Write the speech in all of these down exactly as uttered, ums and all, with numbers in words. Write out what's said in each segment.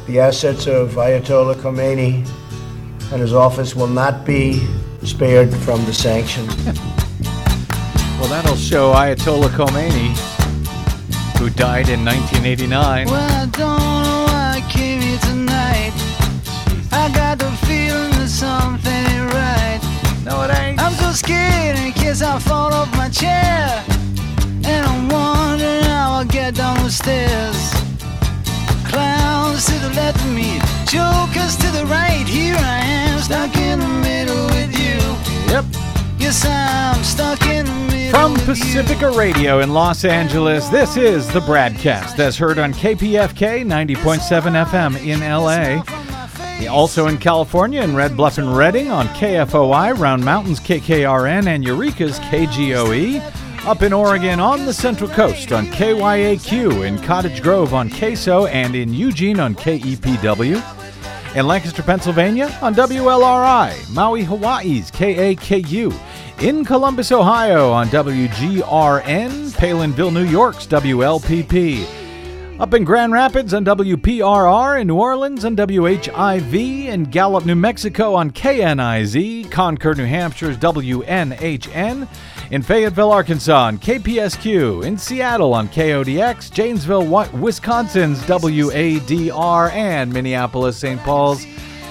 The assets of Ayatollah Khomeini and his office will not be spared from the sanctions. Well, that'll show Ayatollah Khomeini, who died in nineteen eighty-nine. Well, I don't know why I came here tonight. I got the feeling that something ain't right. No, it ain't. I'm so scared in case I fall off my chair. And I'm wondering how I'll get down the stairs. Clowns to the left of me, jokers to the right. Here I am, stuck in the middle with you. Yep. Yes, I'm stuck in the middle From with Pacifica you. Radio in Los Angeles, this is the Bradcast, as heard on K P F K ninety point seven F M in L A. Also in California in Red Bluff and Redding on K F O I, Round Mountains K K R N, and Eureka's K G O E. Up in Oregon on the Central Coast on K Y A Q, in Cottage Grove on K S O, and in Eugene on K E P W. In Lancaster, Pennsylvania on W L R I, Maui, Hawaii's K A K U. In Columbus, Ohio on W G R N, Palinville, New York's W L P P. Up in Grand Rapids on W P R R, in New Orleans on W H I V, in Gallup, New Mexico on K N I Z, Concord, New Hampshire's W N H N, in Fayetteville, Arkansas on K P S Q, in Seattle on K O D X, Janesville, Wisconsin's W A D R, and Minneapolis, Saint Paul's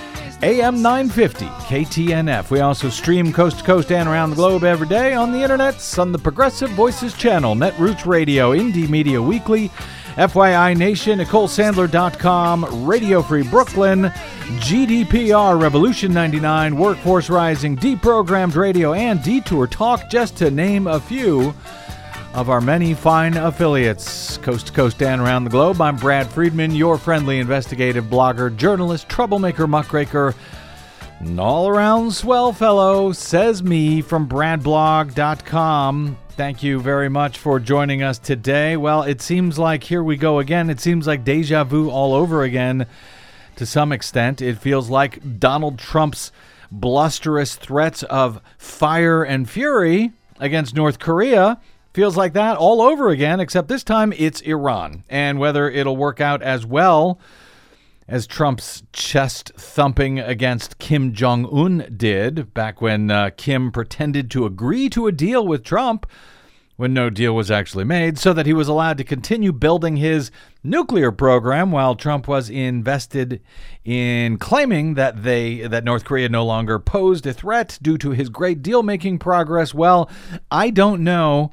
A M nine fifty K T N F. We also stream coast to coast and around the globe every day on the internets on the Progressive Voices channel, Netroots Radio, Indie Media Weekly, F Y I Nation, Nicole Sandler dot com, Radio Free Brooklyn, G D P R, Revolution ninety-nine, Workforce Rising, Deprogrammed Radio, and Detour Talk, just to name a few of our many fine affiliates. Coast to coast and around the globe, I'm Brad Friedman, your friendly investigative blogger, journalist, troublemaker, muckraker, and all-around swell fellow, says me, from brad blog dot com. Thank you very much for joining us today. Well, it seems like here we go again. It seems like deja vu all over again to some extent. It feels like Donald Trump's blusterous threats of fire and fury against North Korea feels like that all over again, except this time it's Iran. And whether it'll work out as well as Trump's chest thumping against Kim Jong-un did back when uh, Kim pretended to agree to a deal with Trump when no deal was actually made, so that he was allowed to continue building his nuclear program while Trump was invested in claiming that they that North Korea no longer posed a threat due to his great deal-making progress. Well, I don't know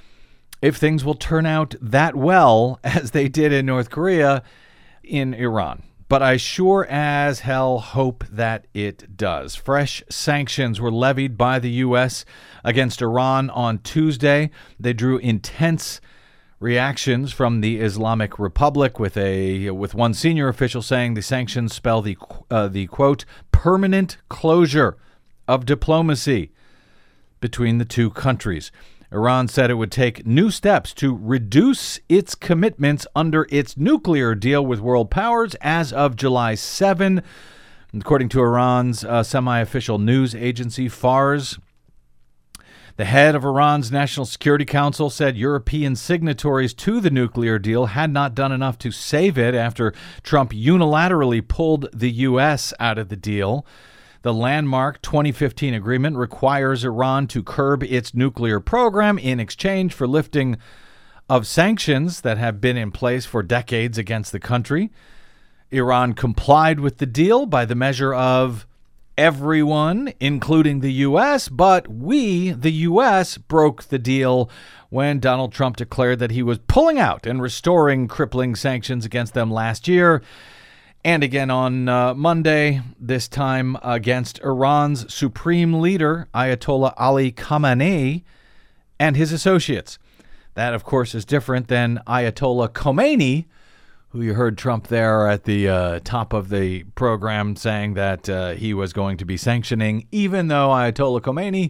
if things will turn out that well as they did in North Korea in Iran. But I sure as hell hope that it does. Fresh sanctions were levied by the U S against Iran on Tuesday. They drew intense reactions from the Islamic Republic, with a with one senior official saying the sanctions spell the uh, the quote permanent closure of diplomacy between the two countries. Iran said it would take new steps to reduce its commitments under its nuclear deal with world powers as of July seventh. According to Iran's uh, semi-official news agency, Fars, the head of Iran's National Security Council said European signatories to the nuclear deal had not done enough to save it after Trump unilaterally pulled the U S out of the deal. The landmark twenty fifteen agreement requires Iran to curb its nuclear program in exchange for lifting of sanctions that have been in place for decades against the country. Iran complied with the deal by the measure of everyone, including the U S, but we, the U S, broke the deal when Donald Trump declared that he was pulling out and restoring crippling sanctions against them last year. And again on uh, Monday, this time against Iran's supreme leader, Ayatollah Ali Khamenei, and his associates. That, of course, is different than Ayatollah Khomeini, who you heard Trump there at the uh, top of the program saying that uh, he was going to be sanctioning, even though Ayatollah Khomeini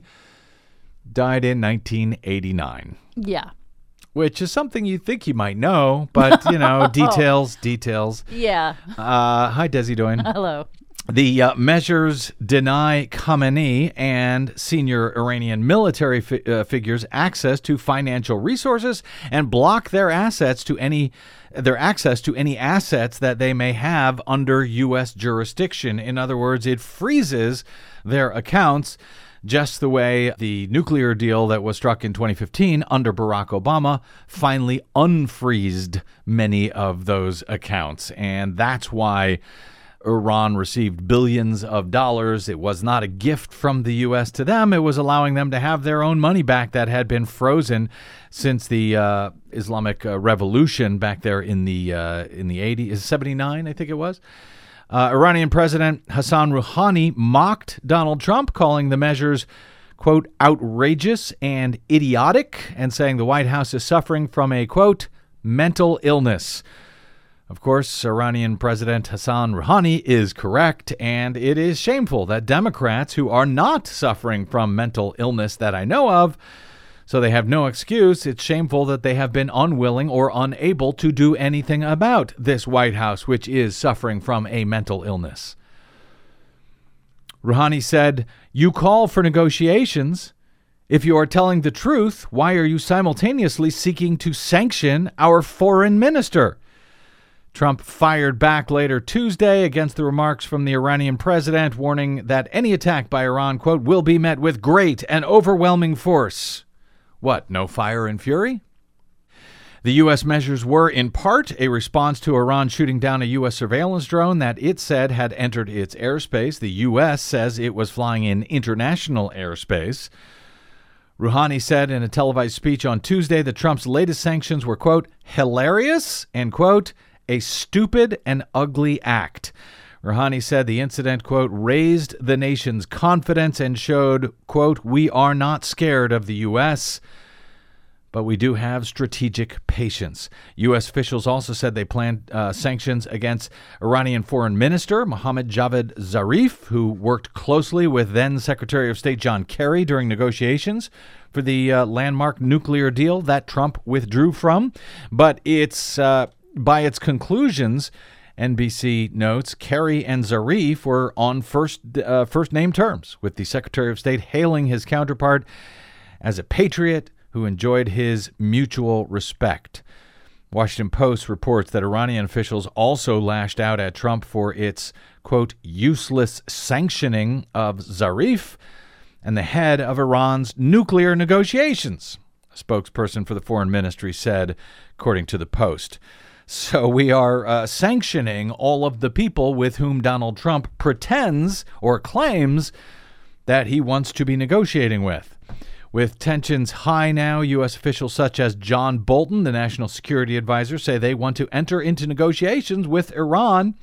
died in nineteen eighty-nine. Yeah. Which is something you think you might know, but, you know, details, details. Yeah. Uh, hi, Desi doing? Hello. The uh, measures deny Khamenei and senior Iranian military fi- uh, figures access to financial resources and block their assets to any their access to any assets that they may have under U S jurisdiction. In other words, it freezes their accounts, just the way the nuclear deal that was struck in twenty fifteen under Barack Obama finally unfreezed many of those accounts. And that's why Iran received billions of dollars. It was not a gift from the U S to them. It was allowing them to have their own money back that had been frozen since the uh, Islamic uh, Revolution back there in the uh, in the eighties, seventy-nine, I think it was. Uh, Iranian President Hassan Rouhani mocked Donald Trump, calling the measures, quote, outrageous and idiotic, and saying the White House is suffering from a, quote, mental illness. Of course, Iranian President Hassan Rouhani is correct, and it is shameful that Democrats who are not suffering from mental illness that I know of, so they have no excuse, it's shameful that they have been unwilling or unable to do anything about this White House, which is suffering from a mental illness. Rouhani said, "You call for negotiations. If you are telling the truth, why are you simultaneously seeking to sanction our foreign minister?" Trump fired back later Tuesday against the remarks from the Iranian president, warning that any attack by Iran, quote, will be met with great and overwhelming force. What, no fire and fury? The U S measures were, in part, a response to Iran shooting down a U S surveillance drone that it said had entered its airspace. The U S says it was flying in international airspace. Rouhani said in a televised speech on Tuesday that Trump's latest sanctions were, quote, hilarious and, quote, a stupid and ugly act. Rouhani said the incident, quote, raised the nation's confidence and showed, quote, we are not scared of the U S, but we do have strategic patience. U S officials also said they planned uh, sanctions against Iranian Foreign Minister Mohammad Javad Zarif, who worked closely with then Secretary of State John Kerry during negotiations for the uh, landmark nuclear deal that Trump withdrew from. But it's uh, by its conclusions, N B C notes, Kerry and Zarif were on first uh, first name terms, with the Secretary of State hailing his counterpart as a patriot who enjoyed his mutual respect. Washington Post reports that Iranian officials also lashed out at Trump for its, quote, useless sanctioning of Zarif and the head of Iran's nuclear negotiations, a spokesperson for the foreign ministry said, according to the Post. So we are uh, sanctioning all of the people with whom Donald Trump pretends or claims that he wants to be negotiating with. With tensions high now, U S officials such as John Bolton, the national security advisor, say they want to enter into negotiations with Iran.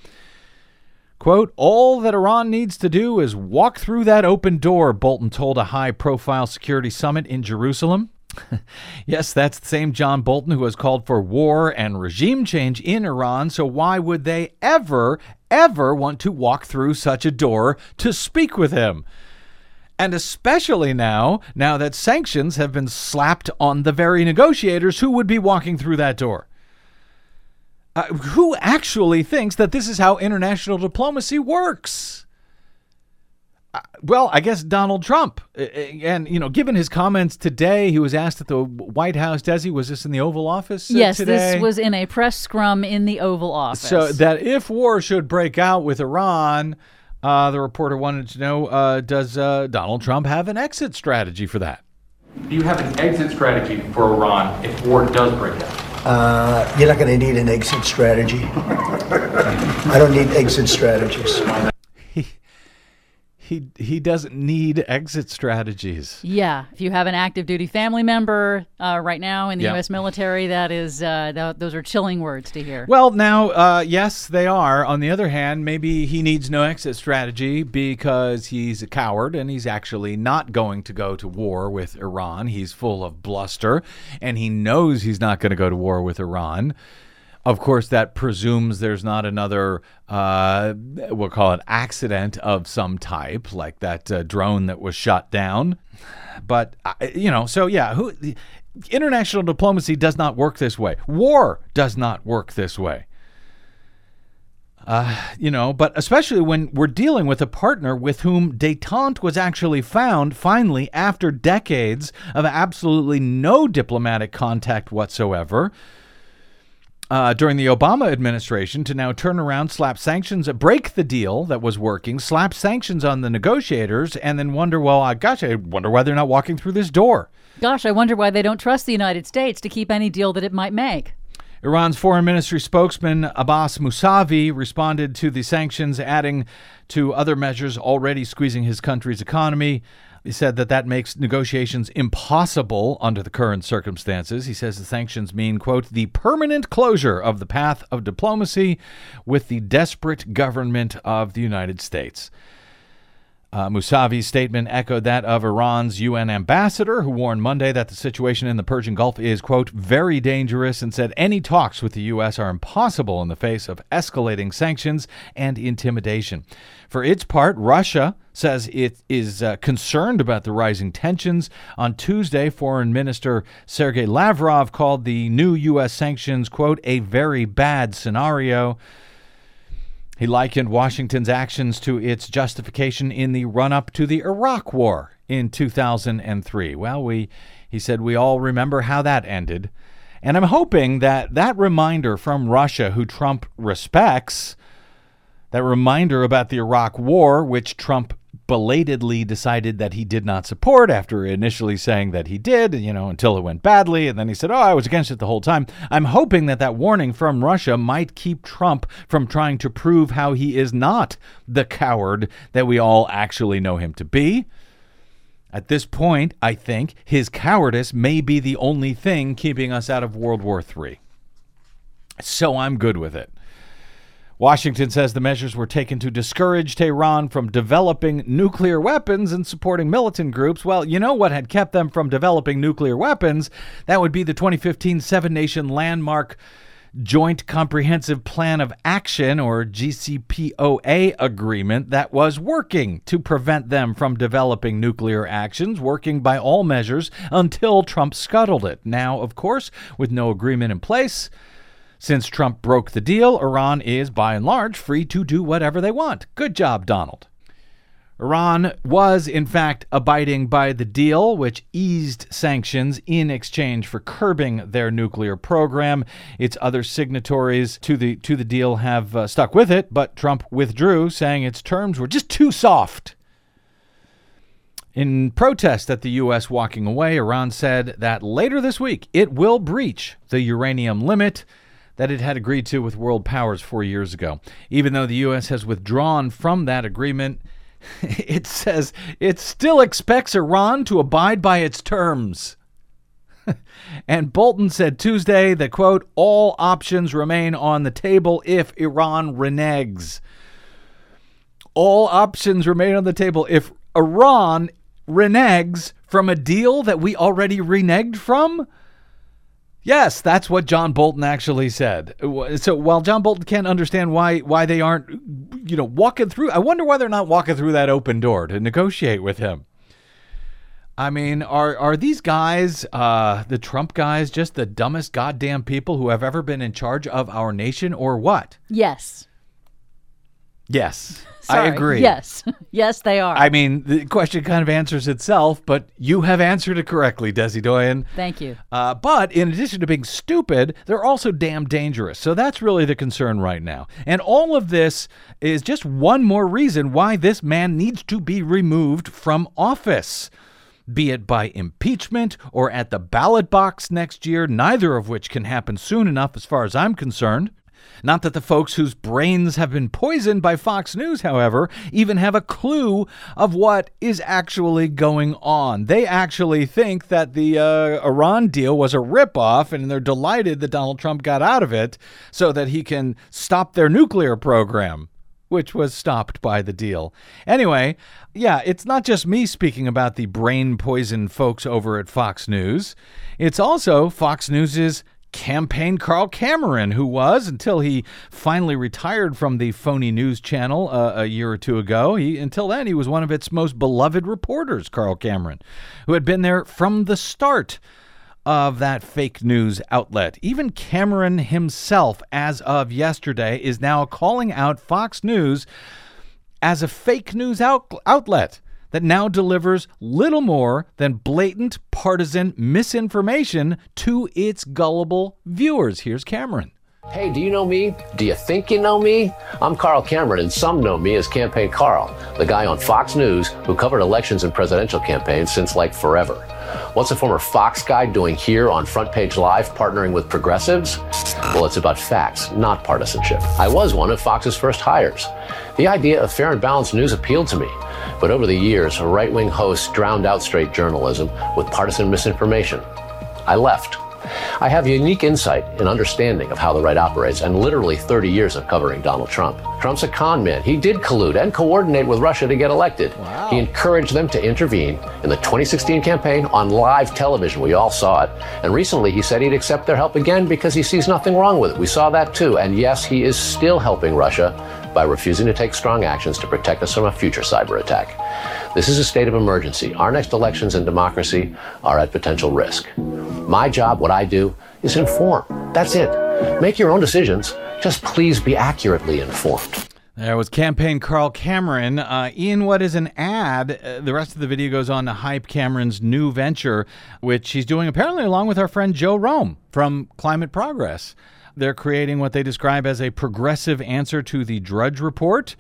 Quote, all that Iran needs to do is walk through that open door, Bolton told a high-profile security summit in Jerusalem. Yes, that's the same John Bolton who has called for war and regime change in Iran. So why would they ever, ever want to walk through such a door to speak with him? And especially now, now that sanctions have been slapped on the very negotiators who would be walking through that door. Uh, who actually thinks that this is how international diplomacy works? Uh, well, I guess Donald Trump. And, you know, given his comments today, he was asked at the White House, Desi, was this in the Oval Office uh, yes, today? Yes, this was in a press scrum in the Oval Office. So that if war should break out with Iran, uh, the reporter wanted to know, uh, does uh, Donald Trump have an exit strategy for that? Do you have an exit strategy for Iran if war does break out? Uh, you're not going to need an exit strategy. I don't need exit strategies. He he doesn't need exit strategies. Yeah, if you have an active duty family member uh, right now in the yeah. U S military, that is uh, th- those are chilling words to hear. Well, now, uh, yes, they are. On the other hand, maybe he needs no exit strategy because he's a coward and he's actually not going to go to war with Iran. He's full of bluster and he knows he's not going to go to war with Iran. Of course, that presumes there's not another, uh, we'll call it accident of some type, like that uh, drone that was shot down. But, uh, you know, so yeah, who, international diplomacy does not work this way. War does not work this way. Uh, you know, but especially when we're dealing with a partner with whom détente was actually found finally after decades of absolutely no diplomatic contact whatsoever. Uh, during the Obama administration, to now turn around, slap sanctions, break the deal that was working, slap sanctions on the negotiators, and then wonder, well, uh, gosh, I wonder why they're not walking through this door. Gosh, I wonder why they don't trust the United States to keep any deal that it might make. Iran's foreign ministry spokesman Abbas Mousavi responded to the sanctions, adding to other measures already squeezing his country's economy. He said that that makes negotiations impossible under the current circumstances. He says the sanctions mean, quote, the permanent closure of the path of diplomacy with the desperate government of the United States. Uh, Mousavi's statement echoed that of Iran's U N ambassador, who warned Monday that the situation in the Persian Gulf is, quote, very dangerous, and said any talks with the U S are impossible in the face of escalating sanctions and intimidation. For its part, Russia says it is uh, concerned about the rising tensions. On Tuesday, Foreign Minister Sergei Lavrov called the new U S sanctions, quote, a very bad scenario. He likened Washington's actions to its justification in the run-up to the Iraq War in two thousand three. Well, we, he said, we all remember how that ended. And I'm hoping that that reminder from Russia, who Trump respects, that reminder about the Iraq War, which Trump belatedly decided that he did not support after initially saying that he did, you know, until it went badly. And then he said, oh, I was against it the whole time. I'm hoping that that warning from Russia might keep Trump from trying to prove how he is not the coward that we all actually know him to be. At this point, I think his cowardice may be the only thing keeping us out of World War Three. So I'm good with it. Washington says the measures were taken to discourage Tehran from developing nuclear weapons and supporting militant groups. Well, you know what had kept them from developing nuclear weapons? That would be the twenty fifteen seven-nation landmark Joint Comprehensive Plan of Action, or J C P O A agreement, that was working to prevent them from developing nuclear actions, working by all measures until Trump scuttled it. Now, of course, with no agreement in place, since Trump broke the deal, Iran is, by and large, free to do whatever they want. Good job, Donald. Iran was, in fact, abiding by the deal, which eased sanctions in exchange for curbing their nuclear program. Its other signatories to the to the deal have uh, stuck with it, but Trump withdrew, saying its terms were just too soft. In protest at the U S walking away, Iran said that later this week it will breach the uranium limit that it had agreed to with world powers four years ago. Even though the U S has withdrawn from that agreement, it says it still expects Iran to abide by its terms. And Bolton said Tuesday that, quote, all options remain on the table if Iran reneges. All options remain on the table if Iran reneges from a deal that we already reneged from? Yes, that's what John Bolton actually said. So while John Bolton can't understand why why they aren't, you know, walking through, I wonder why they're not walking through that open door to negotiate with him. I mean, are are these guys, uh, the Trump guys, just the dumbest goddamn people who have ever been in charge of our nation, or what? Yes. Yes, Sorry. I agree. Yes. Yes, they are. I mean, the question kind of answers itself, but you have answered it correctly, Desi Doyen. Thank you. Uh, but in addition to being stupid, they're also damn dangerous. So that's really the concern right now. And all of this is just one more reason why this man needs to be removed from office, be it by impeachment or at the ballot box next year, neither of which can happen soon enough as far as I'm concerned. Not that the folks whose brains have been poisoned by Fox News, however, even have a clue of what is actually going on. They actually think that the uh, Iran deal was a ripoff, and they're delighted that Donald Trump got out of it so that he can stop their nuclear program, which was stopped by the deal. Anyway, yeah, it's not just me speaking about the brain-poisoned folks over at Fox News. It's also Fox News's campaign Carl Cameron, who was, until he finally retired from the phony news channel uh, a year or two ago, he until then he was one of its most beloved reporters, Carl Cameron, who had been there from the start of that fake news outlet. Even Cameron himself, as of yesterday, is now calling out Fox News as a fake news out- outlet that now delivers little more than blatant partisan misinformation to its gullible viewers. Here's Cameron. Hey, do you know me? Do you think you know me? I'm Carl Cameron, and some know me as Campaign Carl, the guy on Fox News who covered elections and presidential campaigns since like forever. What's a former Fox guy doing here on Front Page Live partnering with progressives? Well, it's about facts, not partisanship. I was one of Fox's first hires. The idea of fair and balanced news appealed to me. But over the years, right-wing hosts drowned out straight journalism with partisan misinformation. I left. I have unique insight and understanding of how the right operates and literally thirty years of covering Donald Trump. Trump's a con man. He did collude and coordinate with Russia to get elected. Wow. He encouraged them to intervene in the twenty sixteen campaign on live television. We all saw it. And recently he said he'd accept their help again because he sees nothing wrong with it. We saw that too. And yes, he is still helping Russia by refusing to take strong actions to protect us from a future cyber attack. This is a state of emergency. Our next elections and democracy are at potential risk. My job, what I do, is inform. That's it. Make your own decisions. Just please be accurately informed. There was Campaign Carl Cameron uh, in what is an ad. Uh, the rest of the video goes on to hype Cameron's new venture, which he's doing apparently along with our friend Joe Rome from Climate Progress. They're creating what they describe as a progressive answer to the Drudge Report.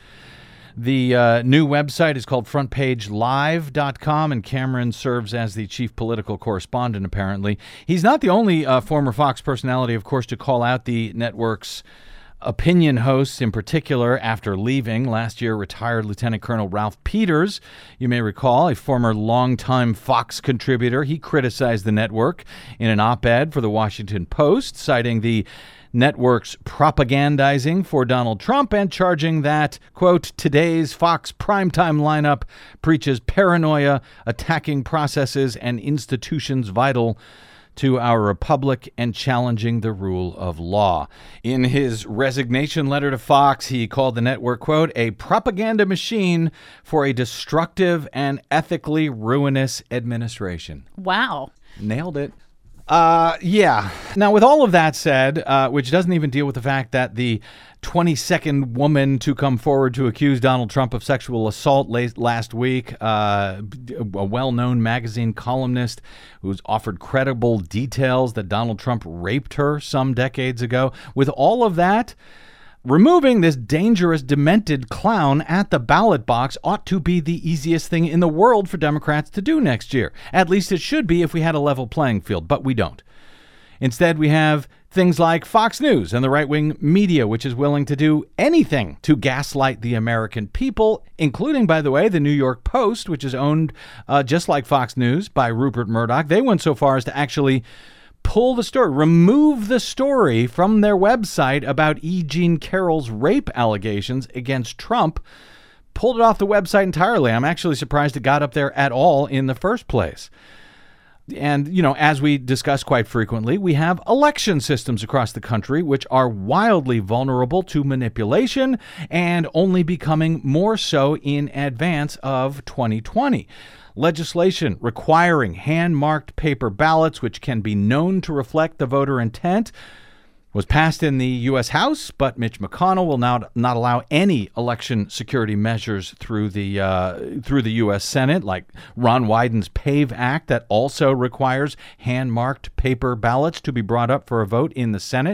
The uh, new website is called front page live dot com, and Cameron serves as the chief political correspondent, apparently. He's not the only uh, former Fox personality, of course, to call out the network's opinion hosts, in particular, after leaving. Last year, retired Lieutenant Colonel Ralph Peters, you may recall, a former longtime Fox contributor. He criticized the network in an op-ed for the Washington Post, citing the network's propagandizing for Donald Trump and charging that, quote, today's Fox primetime lineup preaches paranoia, attacking processes and institutions vital to our republic and challenging the rule of law. In his resignation letter to Fox, he called the network, quote, a propaganda machine for a destructive and ethically ruinous administration. Wow. Nailed it. Uh, yeah. Now, with all of that said, uh, which doesn't even deal with the fact that the twenty-second woman to come forward to accuse Donald Trump of sexual assault last, last week, uh, a well-known magazine columnist who's offered credible details that Donald Trump raped her some decades ago. With all of that, removing this dangerous, demented clown at the ballot box ought to be the easiest thing in the world for Democrats to do next year. At least it should be if we had a level playing field, but we don't. Instead, we have things like Fox News and the right-wing media, which is willing to do anything to gaslight the American people, including, by the way, the New York Post, which is owned, uh, just like Fox News, by Rupert Murdoch. They went so far as to actually pull the story, remove the story from their website about E. Jean Carroll's rape allegations against Trump, pulled it off the website entirely. I'm actually surprised it got up there at all in the first place. And, you know, as we discuss quite frequently, we have election systems across the country which are wildly vulnerable to manipulation and only becoming more so in advance of twenty twenty. Legislation requiring hand-marked paper ballots, which can be known to reflect the voter intent, was passed in the U S House, but Mitch McConnell will now not allow any election security measures through the uh, through the U S Senate, like Ron Wyden's PAVE Act that also requires hand-marked paper ballots to be brought up for a vote in the Senate.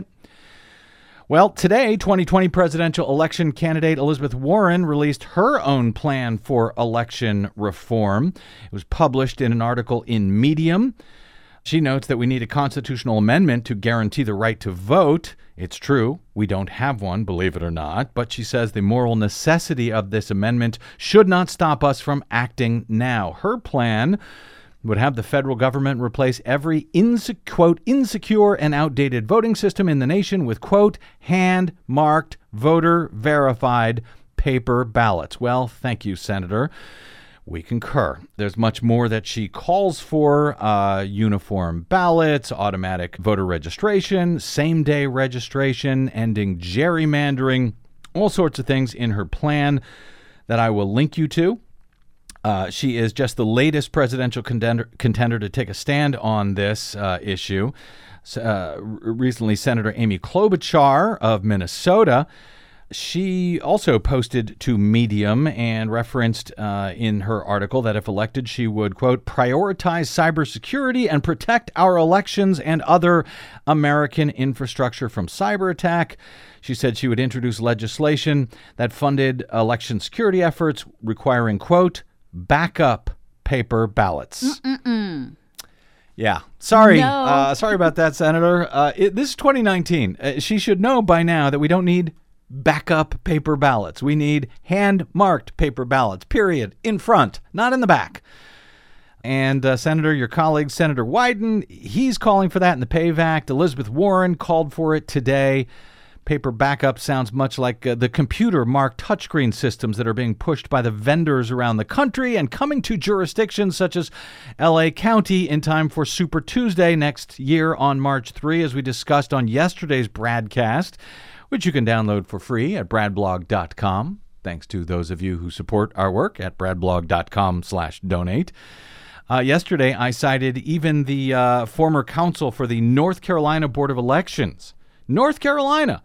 Well, today, twenty twenty presidential election candidate Elizabeth Warren released her own plan for election reform. It was published in an article in Medium. She notes that we need a constitutional amendment to guarantee the right to vote. It's true, we don't have one, believe it or not, but she says the moral necessity of this amendment should not stop us from acting now. Her plan would have the federal government replace every, inse- quote, insecure and outdated voting system in the nation with, quote, hand-marked, voter-verified paper ballots. Well, thank you, Senator. We concur. There's much more that she calls for, uh, uniform ballots, automatic voter registration, same-day registration, ending gerrymandering, all sorts of things in her plan that I will link you to. Uh, she is just the latest presidential contender, contender to take a stand on this uh, issue. Uh, recently, Senator Amy Klobuchar of Minnesota, she also posted to Medium and referenced uh, in her article that if elected, she would, quote, prioritize cybersecurity and protect our elections and other American infrastructure from cyber attack. She said she would introduce legislation that funded election security efforts requiring, quote, backup paper ballots. Mm-mm-mm. Yeah. Sorry. No. Uh, sorry about that, Senator. Uh, it, this is twenty nineteen. Uh, she should know by now that we don't need backup paper ballots. We need hand-marked paper ballots, period, in front, not in the back. And uh, Senator, your colleague, Senator Wyden, he's calling for that in the PAVE Act. Elizabeth Warren called for it today. Paper backup sounds much like uh, the computer-marked touchscreen systems that are being pushed by the vendors around the country and coming to jurisdictions such as L A County in time for Super Tuesday next year on March third, as we discussed on yesterday's Bradcast, which you can download for free at brad blog dot com. Thanks to those of you who support our work at brad blog dot com slash donate. Uh, yesterday, I cited even the uh, former counsel for the North Carolina Board of Elections. North Carolina.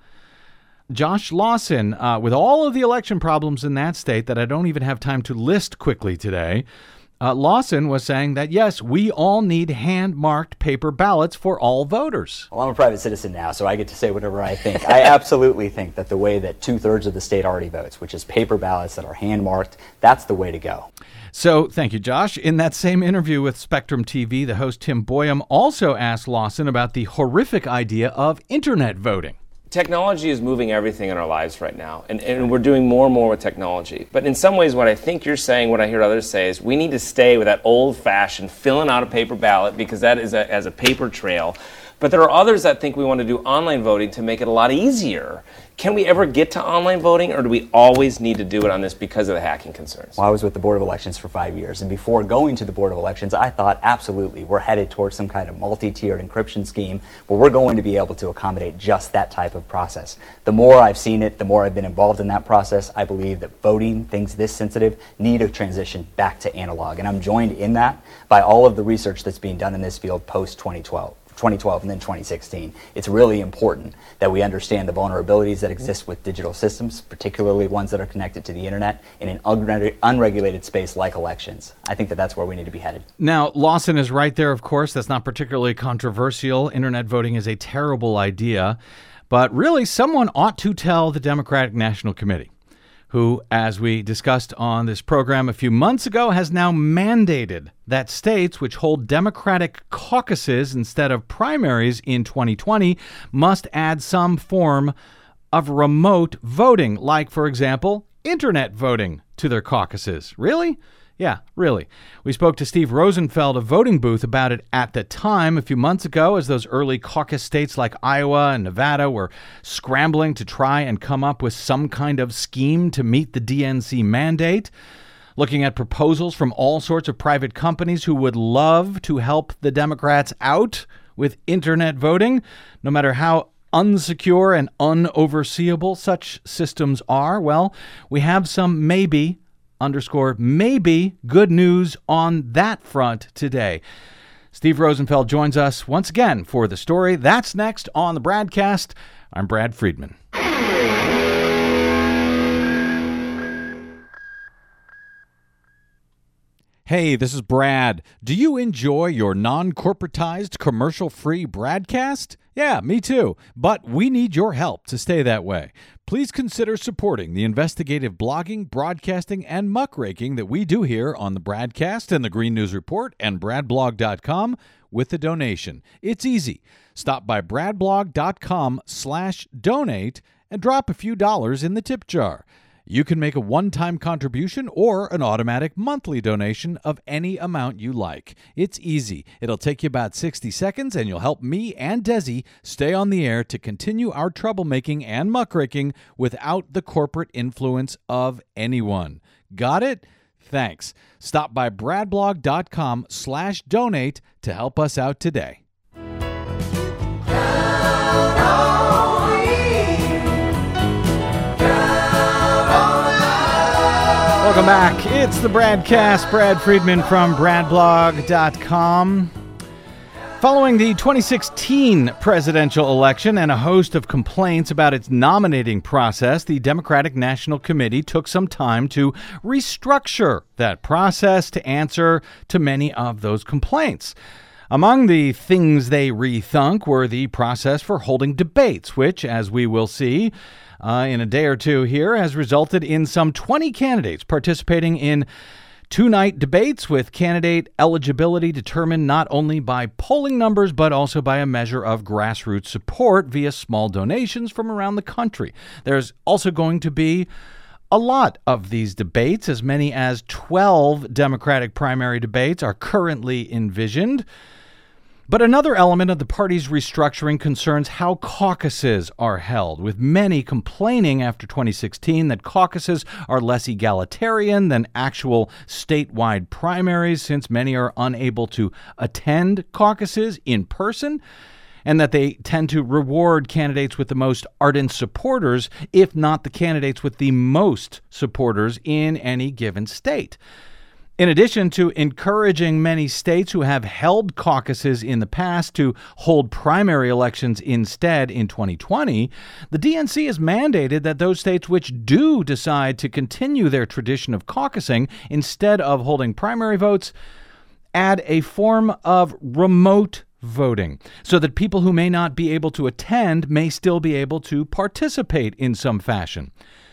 Josh Lawson, uh, with all of the election problems in that state that I don't even have time to list quickly today, uh, Lawson was saying that, yes, we all need hand-marked paper ballots for all voters. Well, I'm a private citizen now, so I get to say whatever I think. I absolutely think that the way that two-thirds of the state already votes, which is paper ballots that are hand-marked, that's the way to go. So, thank you, Josh. In that same interview with Spectrum T V, the host Tim Boyum also asked Lawson about the horrific idea of internet voting. Technology is moving everything in our lives right now, and, and we're doing more and more with technology. But in some ways, what I think you're saying, what I hear others say, is we need to stay with that old-fashioned filling out a paper ballot because that is a, as a paper trail. But there are others that think we want to do online voting to make it a lot easier. Can we ever get to online voting, or do we always need to do it on this because of the hacking concerns? Well, I was with the Board of Elections for five years, and before going to the Board of Elections, I thought absolutely we're headed towards some kind of multi-tiered encryption scheme where we're going to be able to accommodate just that type of process. The more I've seen it, the more I've been involved in that process, I believe that voting, things this sensitive, need a transition back to analog. And I'm joined in that by all of the research that's being done in this field post twenty twelve. twenty twelve and then twenty sixteen. It's really important that we understand the vulnerabilities that exist with digital systems, particularly ones that are connected to the internet in an unre- unregulated space like elections. I think that that's where we need to be headed. Now, Lawson is right there, of course. That's not particularly controversial. Internet voting is a terrible idea. But really, someone ought to tell the Democratic National Committee, who, as we discussed on this program a few months ago, has now mandated that states which hold Democratic caucuses instead of primaries in twenty twenty must add some form of remote voting, like, for example, internet voting to their caucuses. Really? Yeah, really. We spoke to Steve Rosenfeld of Voting Booth about it at the time a few months ago as those early caucus states like Iowa and Nevada were scrambling to try and come up with some kind of scheme to meet the D N C mandate, looking at proposals from all sorts of private companies who would love to help the Democrats out with internet voting, no matter how unsecure and unoverseeable such systems are. Well, we have some maybe underscore maybe good news on that front today. Steve Rosenfeld joins us once again for the story. That's next on the Bradcast. I'm Brad Friedman. Hey, this is Brad. Do you enjoy your non-corporatized, commercial-free Bradcast? Yeah, me too. But we need your help to stay that way. Please consider supporting the investigative blogging, broadcasting, and muckraking that we do here on the Bradcast and the Green News Report and brad blog dot com with a donation. It's easy. Stop by brad blog dot com slash donate and drop a few dollars in the tip jar. You can make a one-time contribution or an automatic monthly donation of any amount you like. It's easy. It'll take you about sixty seconds, and you'll help me and Desi stay on the air to continue our troublemaking and muckraking without the corporate influence of anyone. Got it? Thanks. Stop by brad blog dot com slash donate to help us out today. Well, Welcome back. It's the Bradcast. Brad Friedman from brad blog dot com. Following the twenty sixteen presidential election and a host of complaints about its nominating process, the Democratic National Committee took some time to restructure that process to answer to many of those complaints. Among the things they rethunk were the process for holding debates, which, as we will see uh, in a day or two here, has resulted in some twenty candidates participating in two-night debates with candidate eligibility determined not only by polling numbers, but also by a measure of grassroots support via small donations from around the country. There's also going to be a lot of these debates. As many as twelve Democratic primary debates are currently envisioned. But another element of the party's restructuring concerns how caucuses are held, with many complaining after twenty sixteen that caucuses are less egalitarian than actual statewide primaries, since many are unable to attend caucuses in person, and that they tend to reward candidates with the most ardent supporters, if not the candidates with the most supporters in any given state. In addition to encouraging many states who have held caucuses in the past to hold primary elections instead in twenty twenty, the D N C has mandated that those states which do decide to continue their tradition of caucusing instead of holding primary votes add a form of remote voting so that people who may not be able to attend may still be able to participate in some fashion.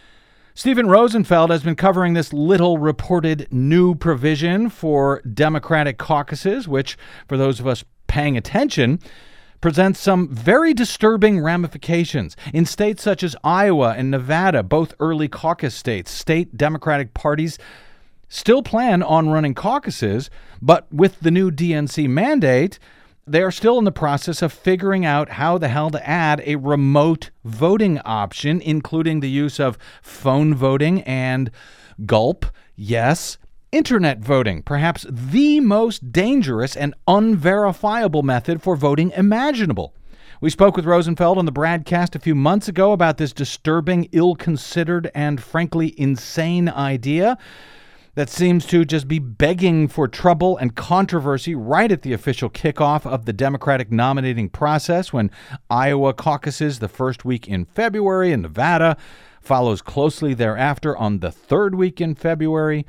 Stephen Rosenfeld has been covering this little reported new provision for Democratic caucuses, which, for those of us paying attention, presents some very disturbing ramifications. In states such as Iowa and Nevada, both early caucus states, state Democratic parties still plan on running caucuses, but with the new D N C mandate, they are still in the process of figuring out how the hell to add a remote voting option, including the use of phone voting and gulp, yes, internet voting, perhaps the most dangerous and unverifiable method for voting imaginable. We spoke with Rosenfeld on the Bradcast a few months ago about this disturbing, ill-considered, and frankly insane idea that seems to just be begging for trouble and controversy right at the official kickoff of the Democratic nominating process, when Iowa caucuses the first week in February and Nevada follows closely thereafter on the third week in February.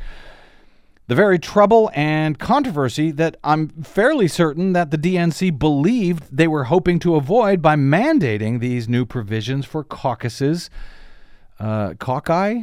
The very trouble and controversy that I'm fairly certain that the D N C believed they were hoping to avoid by mandating these new provisions for caucuses. Uh, caucus?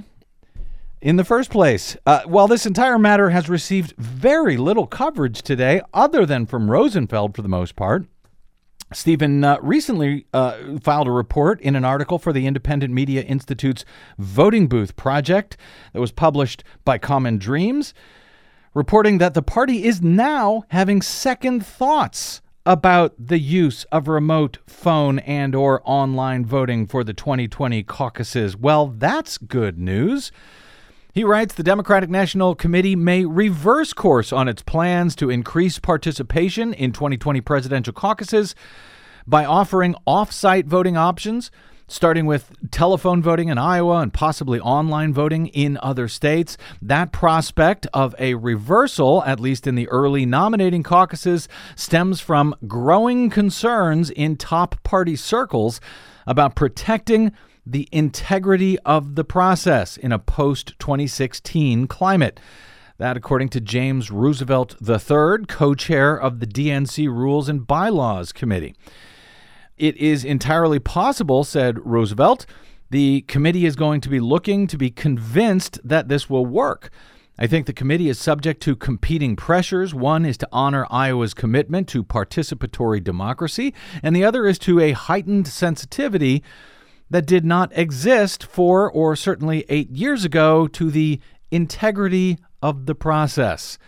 In the first place. Uh, while this entire matter has received very little coverage today, other than from Rosenfeld for the most part, Stephen uh, recently uh, filed a report in an article for the Independent Media Institute's Voting Booth Project that was published by Common Dreams, reporting that the party is now having second thoughts about the use of remote phone and or online voting for the twenty twenty caucuses. Well, that's good news. He writes, the Democratic National Committee may reverse course on its plans to increase participation in twenty twenty presidential caucuses by offering off-site voting options, starting with telephone voting in Iowa and possibly online voting in other states. That prospect of a reversal, at least in the early nominating caucuses, stems from growing concerns in top party circles about protecting the integrity of the process in a post-twenty sixteen climate. That, according to James Roosevelt the third, co-chair of the D N C Rules and Bylaws Committee. It is entirely possible, said Roosevelt, the committee is going to be looking to be convinced that this will work. I think the committee is subject to competing pressures. One is to honor Iowa's commitment to participatory democracy, and the other is to a heightened sensitivity that did not exist four or certainly eight years ago to the integrity of the process.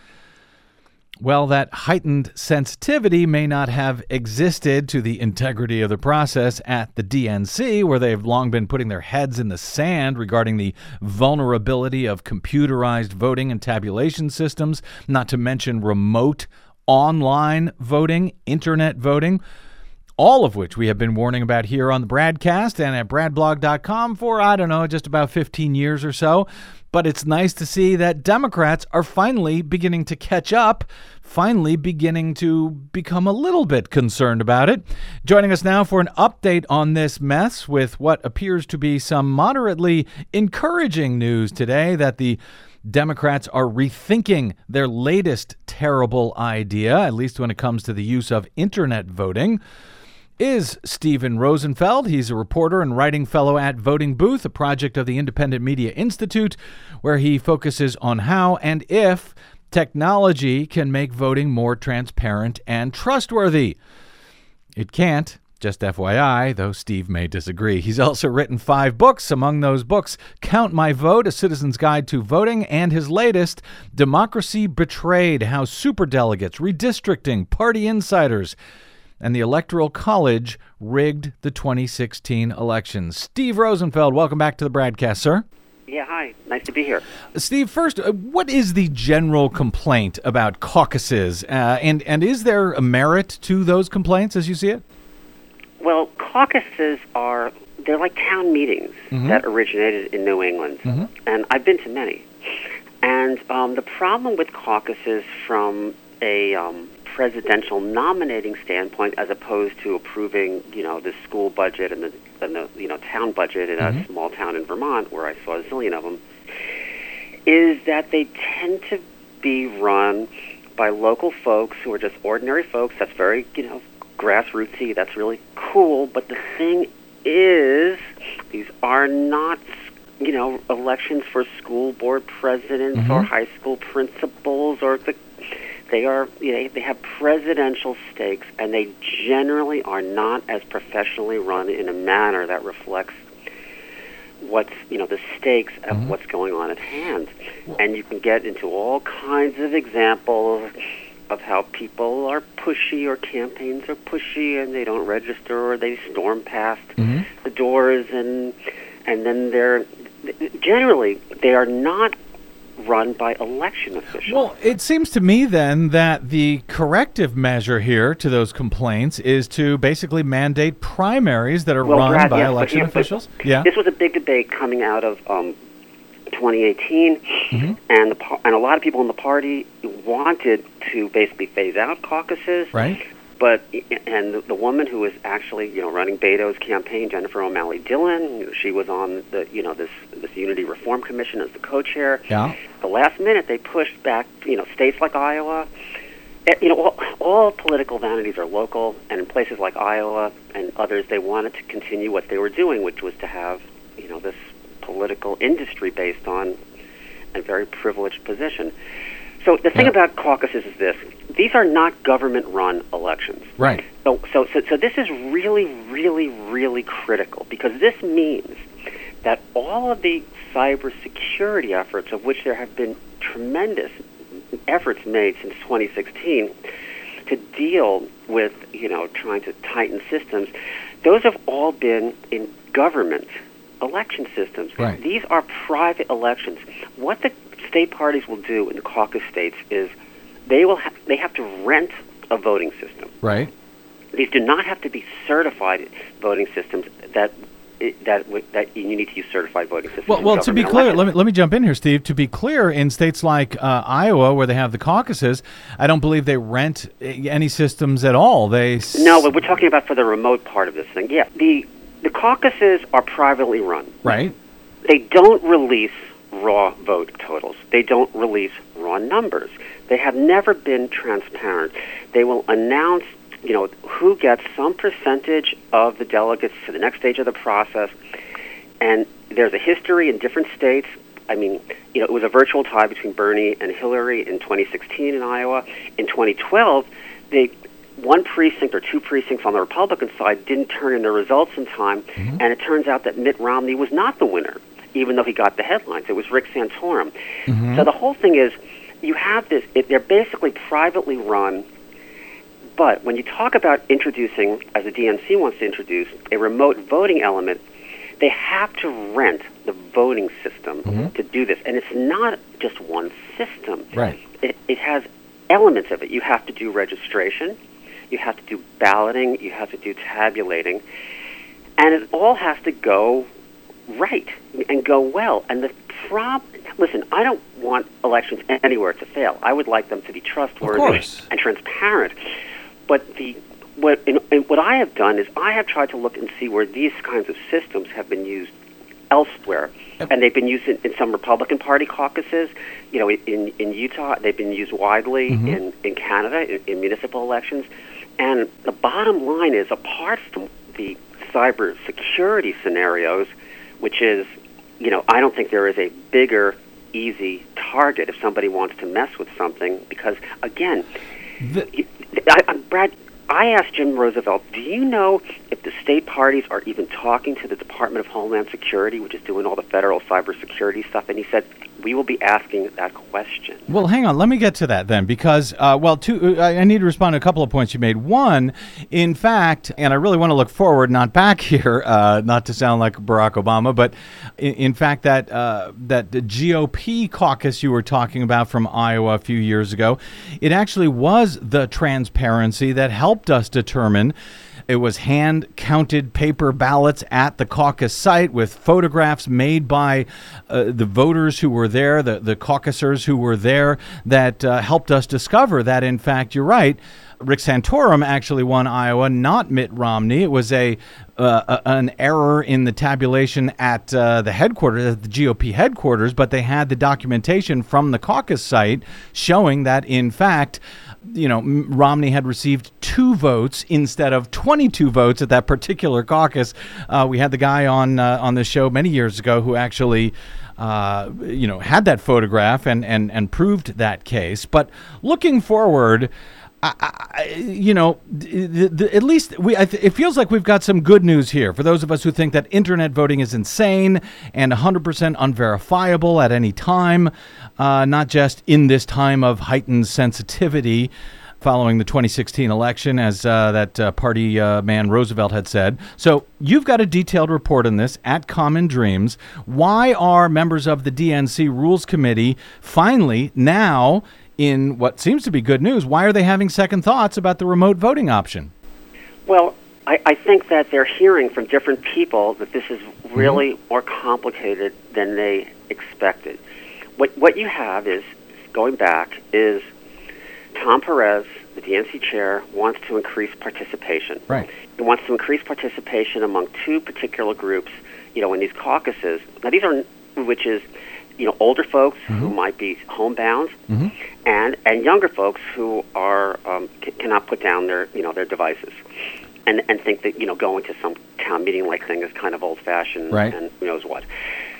Well, that heightened sensitivity may not have existed to the integrity of the process at the D N C, where they've long been putting their heads in the sand regarding the vulnerability of computerized voting and tabulation systems, not to mention remote online voting, internet voting, all of which we have been warning about here on the Bradcast and at brad blog dot com for, I don't know, just about fifteen years or so. But it's nice to see that Democrats are finally beginning to catch up, finally beginning to become a little bit concerned about it. Joining us now for an update on this mess with what appears to be some moderately encouraging news today that the Democrats are rethinking their latest terrible idea, at least when it comes to the use of internet voting, is Steven Rosenfeld. He's a reporter and writing fellow at Voting Booth, a project of the Independent Media Institute, where he focuses on how and if technology can make voting more transparent and trustworthy. It can't, just F Y I, though Steve may disagree. He's also written five books. Among those books, Count My Vote, A Citizen's Guide to Voting, and his latest, Democracy Betrayed, How Superdelegates, Redistricting, Party Insiders, and the Electoral College rigged the twenty sixteen elections. Steve Rosenfeld, welcome back to the BradCast, sir. Yeah, hi. Nice to be here. Steve, first, uh, what is the general complaint about caucuses, uh, and, and is there a merit to those complaints as you see it? Well, caucuses are, they're like town meetings mm-hmm. that originated in New England, mm-hmm. and I've been to many. And um, the problem with caucuses from a um, presidential nominating standpoint, as opposed to approving, you know, the school budget and the, and the you know, town budget in mm-hmm. a small town in Vermont, where I saw a zillion of them, is that they tend to be run by local folks who are just ordinary folks. That's very, you know, grassrootsy. That's really cool. But the thing is, these are not, you know, elections for school board presidents mm-hmm. or high school principals or the They are, you know, they have presidential stakes, and they generally are not as professionally run in a manner that reflects what's, you know, the stakes of mm-hmm. what's going on at hand. And you can get into all kinds of examples of how people are pushy or campaigns are pushy and they don't register or they storm past mm-hmm. the doors, and and then they're generally they are not run by election officials. Well, it seems to me then that the corrective measure here to those complaints is to basically mandate primaries that are well, run Brad, by yes, election but, officials. But yeah, this was a big debate coming out of um, twenty eighteen, mm-hmm. and the and a lot of people in the party wanted to basically phase out caucuses. Right. But and the, the woman who was actually, you know, running Beto's campaign, Jennifer O'Malley Dillon, she was on the, you know, this this Unity Reform Commission as the co-chair. Yeah. The last minute they pushed back, you know, states like Iowa. You know, all, all political vanities are local, and in places like Iowa and others, they wanted to continue what they were doing, which was to have, you know, this political industry based on a very privileged position. So the thing yeah. about caucuses is this. These are not government-run elections. Right. So, so, so, so this is really, really, really critical, because this means that all of the cybersecurity efforts, of which there have been tremendous efforts made since twenty sixteen to deal with, you know, trying to tighten systems, those have all been in government election systems. Right. These are private elections. What the state parties will do in the caucus states is they will ha- they have to rent a voting system. Right. These do not have to be certified voting systems that that that you need to use certified voting systems. Well, well, to be clear, let me let me jump in here, Steve. To be clear, in states like uh, Iowa, where they have the caucuses, I don't believe they rent any systems at all. They s- no, but we're talking about for the remote part of this thing. Yeah, the the caucuses are privately run. Right. They don't release raw vote totals. They don't release raw numbers. They have never been transparent. They will announce, you know, who gets some percentage of the delegates to the next stage of the process. And there's a history in different states. I mean, you know, it was a virtual tie between Bernie and Hillary in twenty sixteen in Iowa. In twenty twelve, they one precinct or two precincts on the Republican side didn't turn in their results in time, mm-hmm. and it turns out that Mitt Romney was not the winner, even though he got the headlines. It was Rick Santorum. Mm-hmm. So the whole thing is, you have this, it, they're basically privately run, but when you talk about introducing, as the D N C wants to introduce, a remote voting element, they have to rent the voting system mm-hmm. to do this. And it's not just one system. Right. It, it has elements of it. You have to do registration, you have to do balloting, you have to do tabulating, and it all has to go right and go well. And the prob- listen, I don't want elections anywhere to fail. I would like them to be trustworthy and transparent. But the what in, in what I have done is I have tried to look and see where these kinds of systems have been used elsewhere, and they've been used in, in some Republican Party caucuses. You know, in in Utah, they've been used widely mm-hmm. in in Canada in, in municipal elections. And the bottom line is, apart from the cyber security scenarios, which is, you know, I don't think there is a bigger, easy target if somebody wants to mess with something. Because again, the- I, I, Brad. I asked Jim Roosevelt, do you know if the state parties are even talking to the Department of Homeland Security, which is doing all the federal cybersecurity stuff? And he said, we will be asking that question. Well, hang on. Let me get to that then, because, uh, well, two, I, I need to respond to a couple of points you made. One, in fact, and I really want to look forward, not back here, uh, not to sound like Barack Obama, but in, in fact, that uh, that the G O P caucus you were talking about from Iowa a few years ago, it actually was the transparency that helped us determine. It was hand-counted paper ballots at the caucus site with photographs made by uh, the voters who were there, the, the caucusers who were there, that uh, helped us discover that, in fact, you're right, Rick Santorum actually won Iowa, not Mitt Romney. It was a uh, an error in the tabulation at uh, the headquarters, at the G O P headquarters, but they had the documentation from the caucus site showing that, in fact, you know, Romney had received two votes instead of twenty-two votes at that particular caucus. Uh, we had the guy on uh, on the show many years ago who actually, uh, you know, had that photograph and, and, and proved that case. But looking forward, I, I, you know, the, the, at least we. I th- it feels like we've got some good news here for those of us who think that internet voting is insane and one hundred percent unverifiable at any time, uh, not just in this time of heightened sensitivity following the twenty sixteen election, as uh, that uh, party uh, man Roosevelt had said. So you've got a detailed report on this at Common Dreams. Why are members of the D N C Rules Committee finally now, in what seems to be good news, why are they having second thoughts about the remote voting option? Well, I, I think that they're hearing from different people that this is really mm-hmm. more complicated than they expected. What what you have is, going back, is Tom Perez, the D N C chair, wants to increase participation. Right. He wants to increase participation among two particular groups, you know, in these caucuses. Now, these are, which is, you know, older folks mm-hmm. who might be homebound, mm-hmm. and and younger folks who are um, c- cannot put down their you know their devices, and and think that you know going to some town meeting like thing is kind of old fashioned right. and who knows what.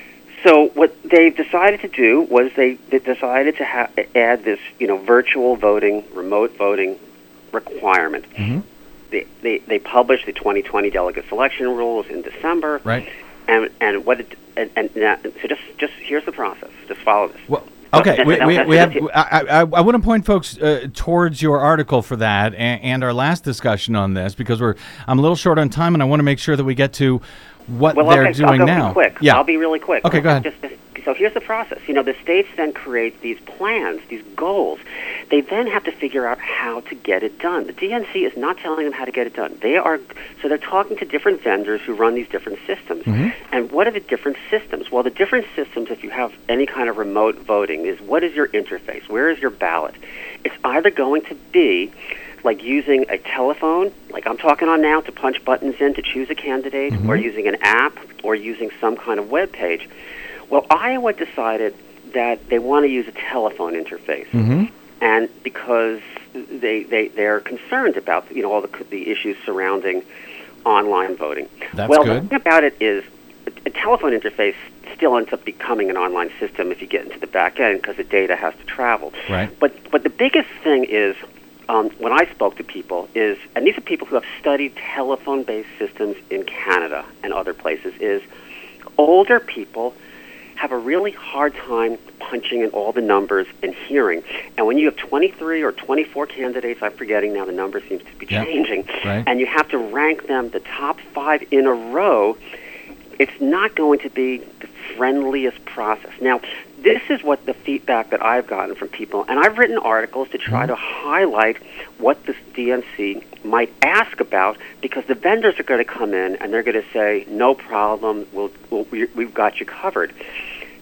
So what they decided to do was they, they decided to ha- add this you know virtual voting, remote voting requirement. Mm-hmm. They, they they published the twenty twenty delegate selection rules in December. Right. And and what it, and, and now, so just just here's the process. Just follow this. Well, okay, we, we, we have. I, I, I want to point folks uh, towards your article for that and, and our last discussion on this, because we're I'm a little short on time, and I want to make sure that we get to what well, they're okay, doing I'll go now. Quick. Yeah, I'll be really quick. Okay, go ahead. Just, just, so here's the process. You know, the states then create these plans, these goals. They then have to figure out how to get it done. The D N C is not telling them how to get it done. They are so they're talking to different vendors who run these different systems. Mm-hmm. And what are the different systems? Well, the different systems, if you have any kind of remote voting, is what is your interface? Where is your ballot? It's either going to be like using a telephone, like I'm talking on now, to punch buttons in to choose a candidate, mm-hmm. or using an app, or using some kind of web page. Well, Iowa decided that they want to use a telephone interface, mm-hmm. and because they they they're concerned about you know all the the issues surrounding online voting. That's well, good. the thing about it is, a, a telephone interface still ends up becoming an online system if you get into the back end because the data has to travel. Right. But but the biggest thing is. Um, when I spoke to people is, and these are people who have studied telephone-based systems in Canada and other places, is older people have a really hard time punching in all the numbers and hearing. And when you have twenty-three or twenty-four candidates, I'm forgetting now, the number seems to be yep. changing, right. and you have to rank them the top five in a row, it's not going to be the friendliest process. Now, this is what the feedback that I've gotten from people, and I've written articles to try to highlight what the D N C might ask about, because the vendors are going to come in and they're going to say, no problem, we'll, we'll, we've got you covered.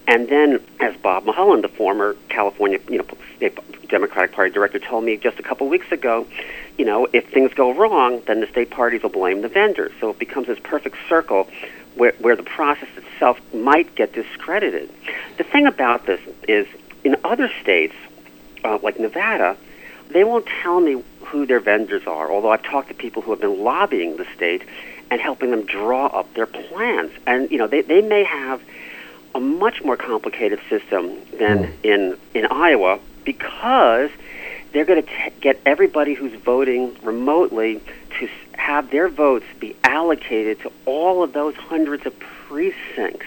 And then, as Bob Mulholland, the former California, you know, State Democratic Party director, told me just a couple weeks ago, you know, if things go wrong, then the state parties will blame the vendors. So it becomes this perfect circle where, where the process itself might get discredited. The thing about this is, in other states, uh, like Nevada, they won't tell me who their vendors are, although I've talked to people who have been lobbying the state and helping them draw up their plans. And, you know, they, they may have a much more complicated system than mm. in, in Iowa, because they're going to get everybody who's voting remotely to have their votes be allocated to all of those hundreds of precincts.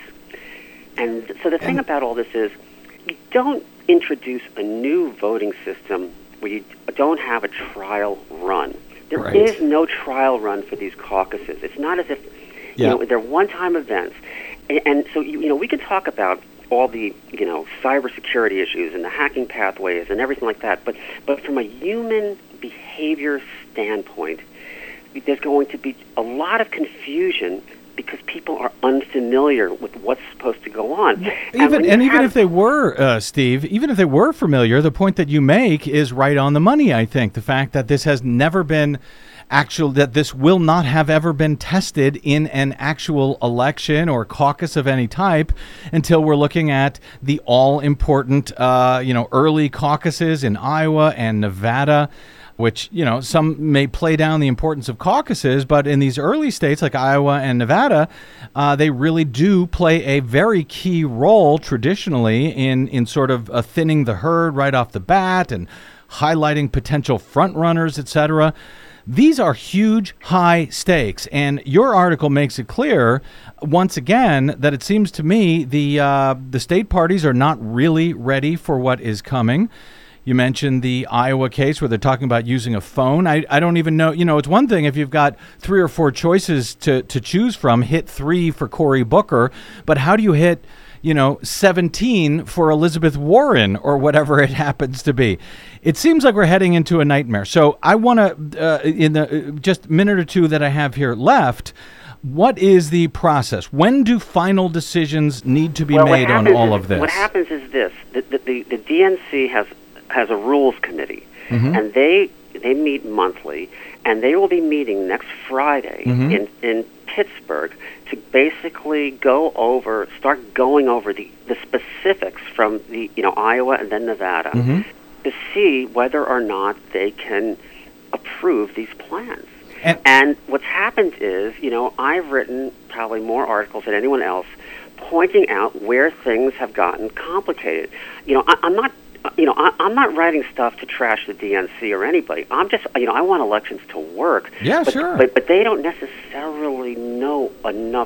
And so the thing about all this is, you don't introduce a new voting system where you don't have a trial run. There right. is no trial run for these caucuses. It's not as if yeah. you know they're one-time events. And, and so you, you know we can talk about all the you know cybersecurity issues and the hacking pathways and everything like that. But but from a human behavior standpoint, there's going to be a lot of confusion because people are unfamiliar with what's supposed to go on. Even and, and even have, if they were, uh, Steve, even if they were familiar, the point that you make is right on the money, I think. The fact that this has never been actual, that this will not have ever been tested in an actual election or caucus of any type until we're looking at the all-important, uh, you know, early caucuses in Iowa and Nevada, which, you know, some may play down the importance of caucuses, but in these early states like Iowa and Nevada, uh, they really do play a very key role traditionally in, in sort of uh, thinning the herd right off the bat and highlighting potential front runners, et cetera. These are huge, high stakes, and your article makes it clear, once again, that it seems to me the uh, the state parties are not really ready for what is coming. You mentioned the Iowa case where they're talking about using a phone. I, I don't even know. You know, it's one thing if you've got three or four choices to, to choose from, hit three for Cory Booker. But how do you hit, you know, seventeen for Elizabeth Warren or whatever it happens to be? It seems like we're heading into a nightmare. So I want to, uh, in the uh, just minute or two that I have here left, what is the process? When do final decisions need to be well, made on all is, of this? What happens is this. The, the, the, the D N C has has a rules committee, mm-hmm. and they they meet monthly, and they will be meeting next Friday mm-hmm. in, in Pittsburgh to basically go over, start going over the, the specifics from the you know Iowa and then Nevada mm-hmm. to see whether or not they can approve these plans. And, and what's happened is, you know, I've written probably more articles than anyone else pointing out where things have gotten complicated. You know, I, I'm not You know, I, I'm not writing stuff to trash the D N C or anybody. I'm just, you know, I want elections to work. Yeah, but, sure. But, but they don't necessarily know enough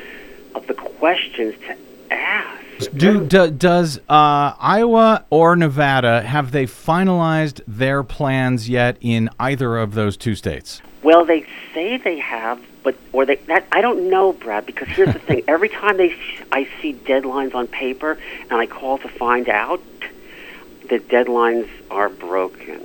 of the questions to ask. Do, do does uh, Iowa or Nevada, have they finalized their plans yet in either of those two states? Well, they say they have, but or they that I don't know, Brad. Because here's the thing: every time they I see deadlines on paper, and I call to find out, the deadlines are broken.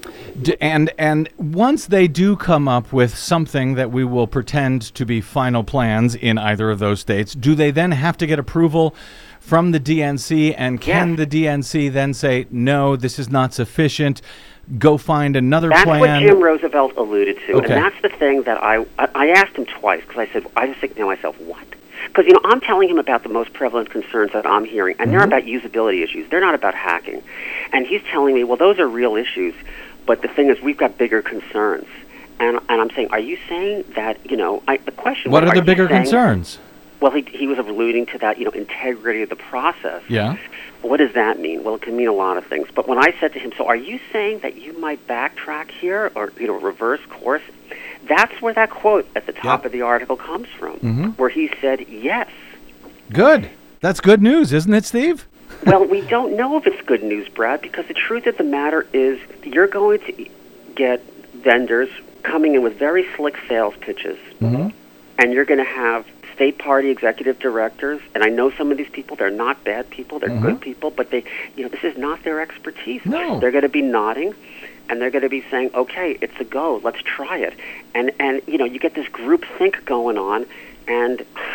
D- and and once they do come up with something that we will pretend to be final plans in either of those states, do they then have to get approval from the D N C? And can yes. the D N C then say, no, this is not sufficient, go find another that's plan? That's what Jim Roosevelt alluded to. Okay. And that's the thing that I, I, I asked him twice, because I said, I just think to myself, what? Because, you know, I'm telling him about the most prevalent concerns that I'm hearing, and mm-hmm. they're about usability issues. They're not about hacking. And he's telling me, well, those are real issues, but the thing is, we've got bigger concerns. And and I'm saying, are you saying that, you know, I, the question What was, are the are bigger saying, concerns? Well, he, he was alluding to that, you know, integrity of the process. Yeah. What does that mean? Well, it can mean a lot of things. But when I said to him, so are you saying that you might backtrack here or, you know, reverse course? That's where that quote at the top yep. of the article comes from, mm-hmm. where he said yes. Good. That's good news, isn't it, Steve? Well, we don't know if it's good news, Brad, because the truth of the matter is you're going to get vendors coming in with very slick sales pitches, mm-hmm. and you're going to have state party executive directors, and I know some of these people, they're not bad people, they're mm-hmm. good people, but they, you know, this is not their expertise. No. They're going to be nodding, and they're going to be saying, okay, it's a go, let's try it. And, and you know, you get this group think going on, and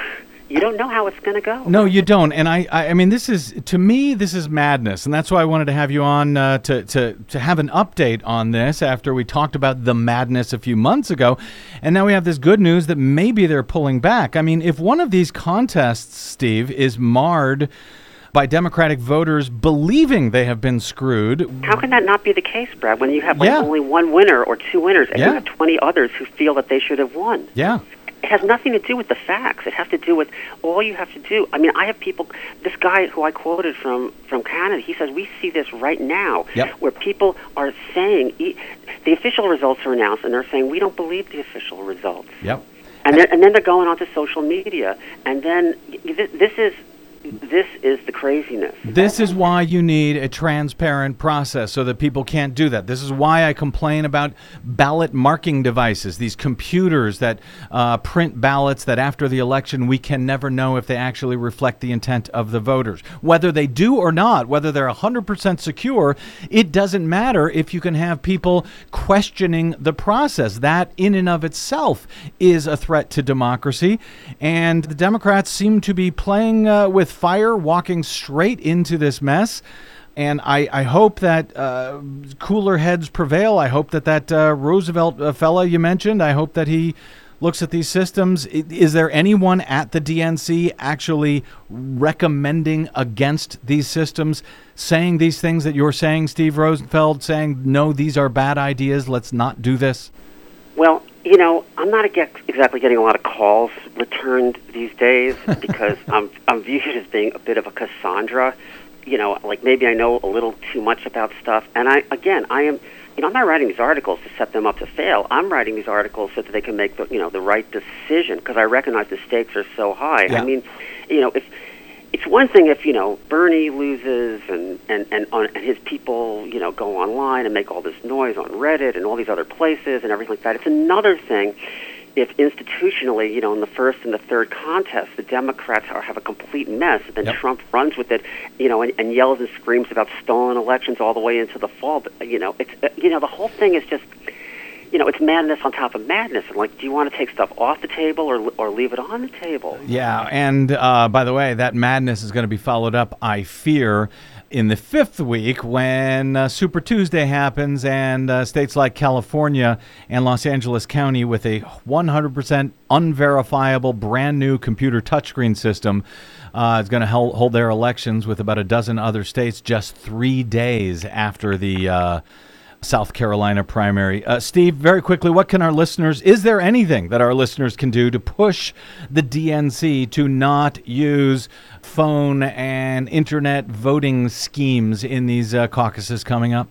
You don't know how it's going to go. No, you don't. And I, I, I mean, this is, to me, this is madness. And that's why I wanted to have you on uh, to, to, to have an update on this after we talked about the madness a few months ago. And now we have this good news that maybe they're pulling back. I mean, if one of these contests, Steve, is marred by Democratic voters believing they have been screwed. How can that not be the case, Brad, when you have like Yeah. only one winner or two winners and Yeah. you have twenty others who feel that they should have won? Yeah. It has nothing to do with the facts. It has to do with all you have to do. I mean, I have people, this guy who I quoted from, from Canada, he says, we see this right now, Yep. where people are saying, e- the official results are announced, and they're saying, we don't believe the official results. Yep. And then, and then they're going onto social media, and then y- th- this is this is the craziness. This is why you need a transparent process so that people can't do that. This is why I complain about ballot marking devices, these computers that uh, print ballots that after the election we can never know if they actually reflect the intent of the voters. Whether they do or not, whether they're one hundred percent secure, it doesn't matter if you can have people questioning the process. That in and of itself is a threat to democracy. And the Democrats seem to be playing uh, with fire, walking straight into this mess. And I, I hope that uh, cooler heads prevail. I hope that that uh, Roosevelt uh, fella you mentioned, I hope that he looks at these systems. I- Is there anyone at the D N C actually recommending against these systems, saying these things that you're saying, Steve Rosenfeld, saying, no, these are bad ideas, let's not do this? Well, you know, I'm not ag- exactly getting a lot of calls returned these days because I'm I'm viewed as being a bit of a Cassandra. You know, like maybe I know a little too much about stuff. And I, again, I am, you know, I'm not writing these articles to set them up to fail. I'm writing these articles so that they can make the, you know, the right decision because I recognize the stakes are so high. Yeah. I mean, you know, if it's one thing if, you know, Bernie loses and, and, and, on, and his people, you know, go online and make all this noise on Reddit and all these other places and everything like that. It's another thing if institutionally, you know, in the first and the third contest, the Democrats are, have a complete mess, then Yep. Trump runs with it, you know, and, and yells and screams about stolen elections all the way into the fall. But, you know, it's, uh, you know, the whole thing is just, you know, it's madness on top of madness. And, like, do you want to take stuff off the table or or leave it on the table? Yeah, and uh, by the way, that madness is going to be followed up, I fear, in the fifth week when uh, Super Tuesday happens and uh, states like California and Los Angeles County with a one hundred percent unverifiable brand new computer touchscreen system uh, is going to hold, hold their elections with about a dozen other states just three days after the uh, South Carolina primary. Uh, Steve, very quickly, what can our listeners, is there anything that our listeners can do to push the D N C to not use phone and internet voting schemes in these uh, caucuses coming up?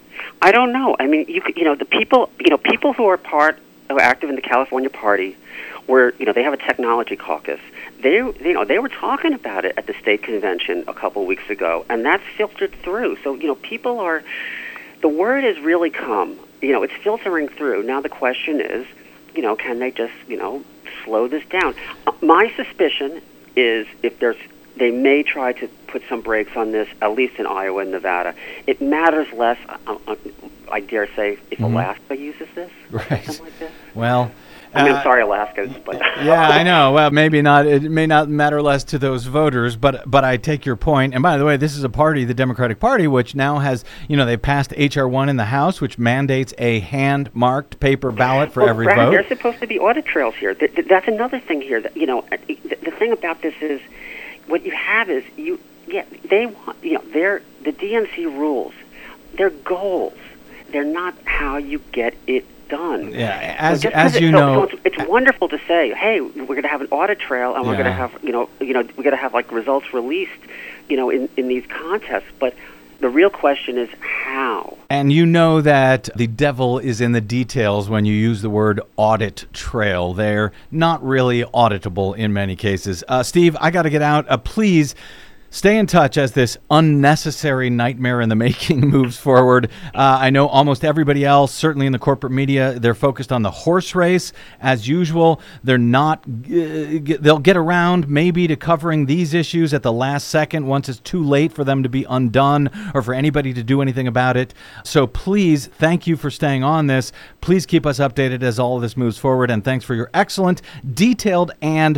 I don't know. I mean, you could, you know, the people, you know, people who are part, who are active in the California Party, where, you know, they have a technology caucus. They, you know, they were talking about it at the state convention a couple of weeks ago, and that's filtered through. So, you know, people are, the word has really come. You know, it's filtering through. Now the question is, you know, can they just, you know, slow this down? Uh, my suspicion is if there's, they may try to put some brakes on this, at least in Iowa and Nevada. It matters less, uh, uh, I dare say, if Mhm. Alaska uses this, Right. something like this. Well, I mean, uh, I'm sorry, Alaskans, but yeah, I know. Well, maybe not. It may not matter less to those voters, but but I take your point. And by the way, this is a party, the Democratic Party, which now has, you know, they passed H R one in the House, which mandates a hand-marked paper ballot for well, every Brad, vote. there's supposed to be audit trails here. Th- th- that's another thing here. That, you know, the, the thing about this is, what you have is you, yeah, they want, you know, they're the D N C rules. They're goals. They're not how you get it done. Yeah, as So just as 'cause you it, so, know, so it's, it's wonderful to say, hey, we're going to have an audit trail, and we're Yeah. going to have, you know, you know, we're going to have like results released, you know, in in these contests. But the real question is how. and you know that the devil is in the details when you use the word audit trail. They're not really auditable in many cases. Uh, Steve, I got to get out. Uh, please stay in touch as this unnecessary nightmare in the making moves forward. Uh, I know almost everybody else, certainly in the corporate media, they're focused on the horse race as usual. They're not, uh, get, they'll get around maybe to covering these issues at the last second once it's too late for them to be undone or for anybody to do anything about it. So please, thank you for staying on this. Please keep us updated as all of this moves forward. And thanks for your excellent, detailed, and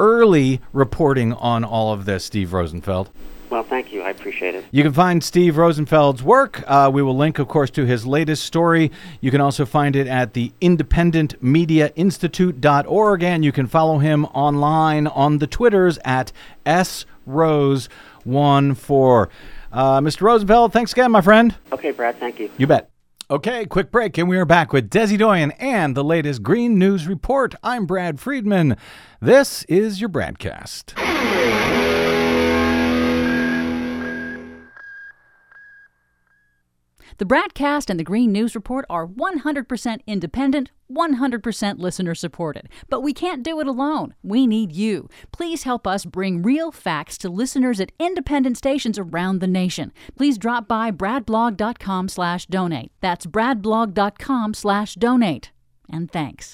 early reporting on all of this, Steve Rosenfeld. Well, thank you. I appreciate it. You can find Steve Rosenfeld's work. Uh, we will link, of course, to his latest story. You can also find it at the independent media institute dot org, and you can follow him online on the Twitters at S Rose one four. Uh, Mister Rosenfeld, thanks again, my friend. Okay, Brad, thank you. You bet. Okay, quick break, and we are back with Desi Doyen and the latest Green News Report. I'm Brad Friedman. This is your Bradcast. The Bradcast and the Green News Report are one hundred percent independent, one hundred percent listener-supported. But we can't do it alone. We need you. Please help us bring real facts to listeners at independent stations around the nation. Please drop by bradblog.com slash donate. That's bradblog.com slash donate. And thanks.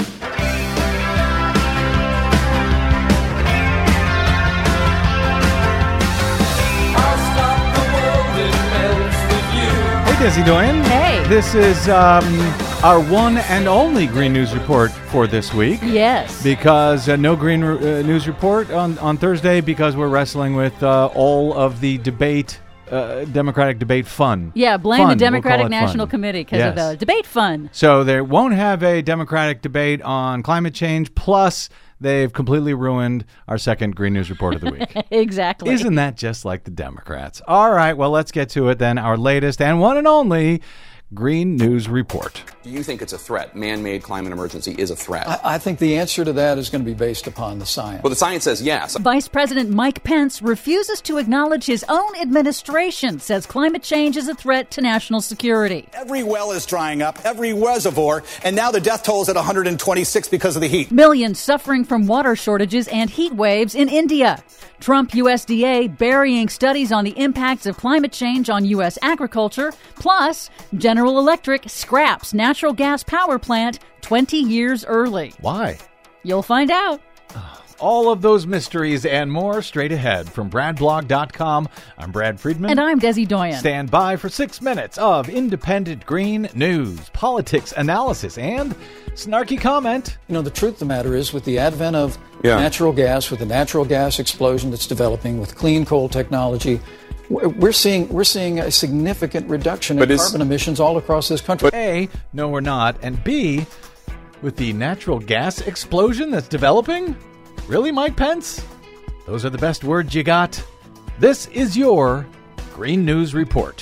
Desi Doyen. Hey. This is um, our one and only Green News Report for this week. Yes. Because uh, no Green uh, News Report on, on Thursday because we're wrestling with uh, all of the debate, uh, Democratic debate fun. Yeah, blame fun. the Democratic we'll National fun. Committee because yes. of the debate fun. So they won't have a Democratic debate on climate change, plus they've completely ruined our second Green News Report of the week. Exactly. Isn't that just like the Democrats? All right, well, let's get to it then. Our latest and one and only Green News Report. Do you think it's a threat? Man-made climate emergency is a threat? I, I think the answer to that is going to be based upon the science. Well, the science says yes. Vice President Mike Pence refuses to acknowledge his own administration, says climate change is a threat to national security. Every well is drying up, every reservoir, and now the death toll is at one hundred twenty-six because of the heat. Millions suffering from water shortages and heat waves in India. Trump U S D A burying studies on the impacts of climate change on U S agriculture. Plus, General Electric scraps natural gas power plant twenty years early. Why? You'll find out. All of those mysteries and more straight ahead from brad blog dot com. I'm Brad Friedman. And I'm Desi Doyen. Stand by for six minutes of independent green news, politics, analysis, and snarky comment. You know, the truth of the matter is, with the advent of yeah. natural gas, with the natural gas explosion that's developing, with clean coal technology, we're seeing we're seeing a significant reduction in carbon emissions all across this country. A, no, we're not. And B, with the natural gas explosion that's developing? Really, Mike Pence? Those are the best words you got. This is your Green News Report.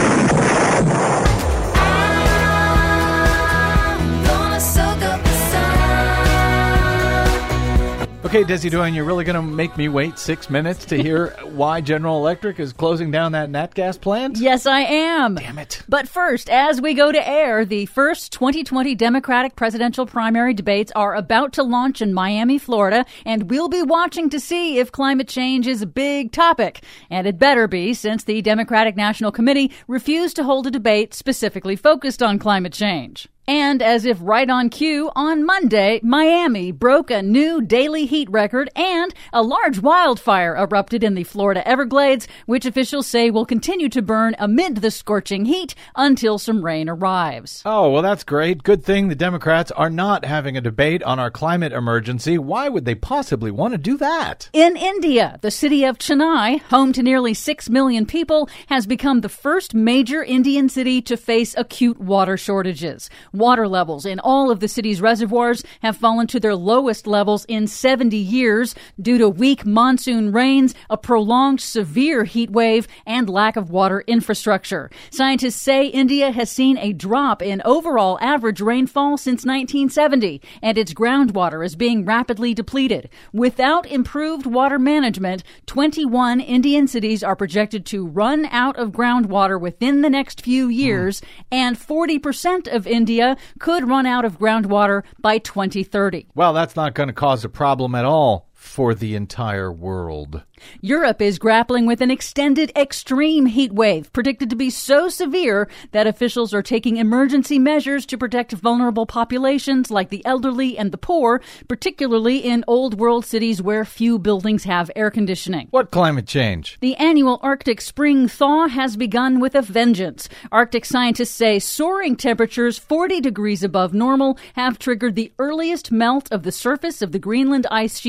Okay, Desi Doyen, you're really going to make me wait six minutes to hear why General Electric is closing down that nat gas plant? Yes, I am. Damn it. But first, as we go to air, the first twenty twenty Democratic presidential primary debates are about to launch in Miami, Florida, and we'll be watching to see if climate change is a big topic. And it better be, since the Democratic National Committee refused to hold a debate specifically focused on climate change. And as if right on cue, on Monday, Miami broke a new daily heat record and a large wildfire erupted in the Florida Everglades, which officials say will continue to burn amid the scorching heat until some rain arrives. Oh, well, that's great. Good thing the Democrats are not having a debate on our climate emergency. Why would they possibly want to do that? In India, the city of Chennai, home to nearly six million people, has become the first major Indian city to face acute water shortages. Water levels in all of the city's reservoirs have fallen to their lowest levels in seventy years due to weak monsoon rains, a prolonged severe heat wave, and lack of water infrastructure. Scientists say India has seen a drop in overall average rainfall since nineteen seventy, and its groundwater is being rapidly depleted. Without improved water management, twenty-one Indian cities are projected to run out of groundwater within the next few years, mm. and forty percent of India could run out of groundwater by twenty thirty. Well, that's not going to cause a problem at all for the entire world. Europe is grappling with an extended extreme heat wave, predicted to be so severe that officials are taking emergency measures to protect vulnerable populations like the elderly and the poor, particularly in old world cities where few buildings have air conditioning. What climate change? The annual Arctic spring thaw has begun with a vengeance. Arctic scientists say soaring temperatures forty degrees above normal have triggered the earliest melt of the surface of the Greenland ice sheet ever